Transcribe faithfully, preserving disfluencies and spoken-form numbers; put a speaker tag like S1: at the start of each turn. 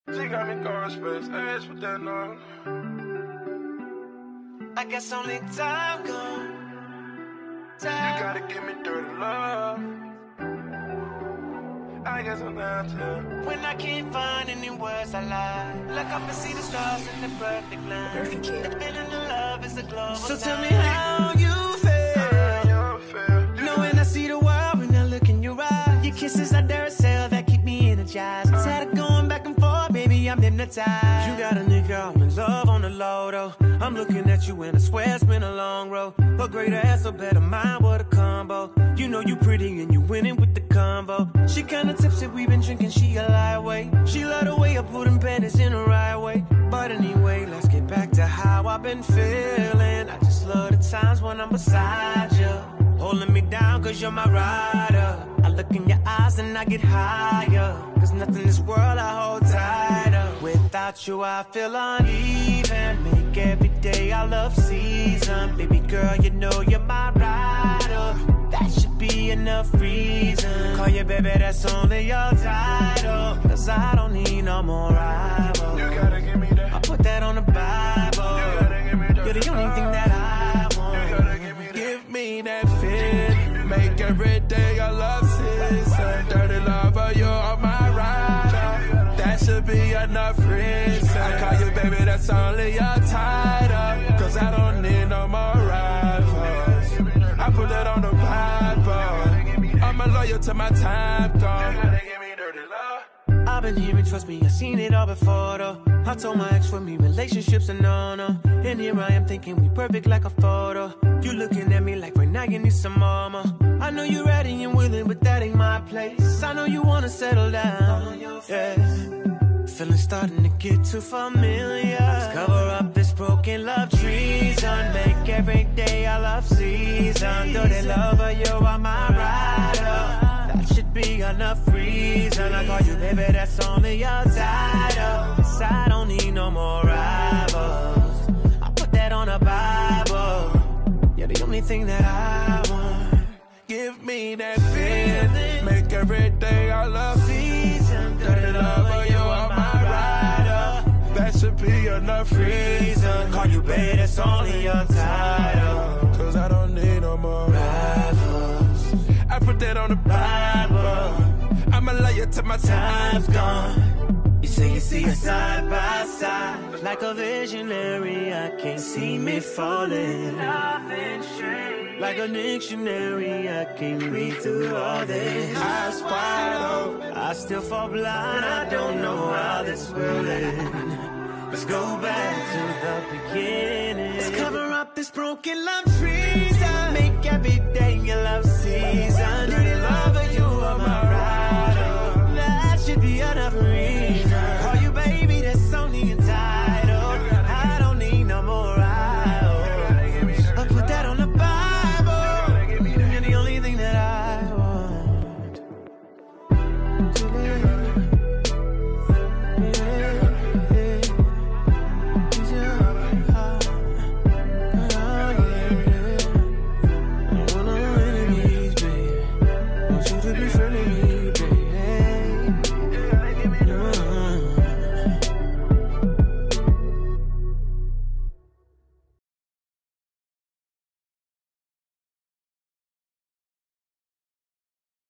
S1: She got me going space, ass with that on.
S2: I guess only time gone. Time.
S1: You gotta give me dirty love. I guess I'm down to.
S2: When I can't find any words I lie, like I can see the stars in the perfect line.
S3: Perfect kid.
S2: The feeling of love is a global.
S4: So tell
S2: time.
S4: me how you feel, knowing I see the world when I look in your eyes. Your kisses are Duracell that keep me energized. Tired of going back and forth, baby, I'm hypnotized. You got a nigga, I'm in love on the low though. I'm looking at you and I swear it's been a long road. A greater ass, a better mind, what a combo. You know you pretty and you winning with the combo. She kinda tipsy, we been drinking, she a lightweight. She love the way I put them panties in the right way. But anyway, let's get back to how I've been feeling. I just love the times when I'm beside you, holding me down cause you're my rider. I look in your eyes and I get higher, cause nothing in this world I hold tighter. Without you I feel uneven. Make every day our love season. Baby girl, you know you're my rider. That should be enough reason. Call you baby, that's only your title. Cause I don't need no more rivals.
S1: You gotta give me that.
S4: I put that on the Bible.
S1: You gotta give me that.
S4: You're the only thing that I want.
S1: You gotta give me that.
S4: Give me that fit. Make every day a love season. Dirty lover, you're my rider. That should be enough reason. I call you baby, that's only your title. Cause I don't need no more rivals. I put that on the Bible. I'm a loyal to my time,
S1: You
S4: though.
S1: gotta give me dirty love.
S4: I've been hearing, trust me, I've seen it all before though. I told my ex for me, relationships are no-no. And here I am thinking we perfect like a photo. You looking at me like right now you need some mama. I know you're ready and willing, but that ain't my place. I know you wanna settle down, yeah. Feeling starting to get too familiar. Let's cover up this broken love treason. Make every day our love season. Dirty lover, you are my rider. That should be enough reason. I call you baby, that's only your title. Cause I don't need no more rivals. I put that on the Bible. You're the only thing that I want. Give me that feeling. Make every day our love season. Dirty lover, you are my rider. That should be enough reason. Call you baby, that's only your title. Cause I don't need no more rivals. I put that on the Bible. I'm a liar till my time's gone. You say you see us side by side, like a visionary. I can't see me falling. Nothing strange. Like a dictionary, I can't read through all this. Eyes wide open, I still fall blind. I don't know how this will end. Let's go back to the beginning. Let's cover up this broken love treason. Make every day your love season. Dirty lover, you are my rider. That should be enough reason. Call you baby, that's only entitled. I don't need no more rivals. I put that on the Bible. You're the only thing that I want.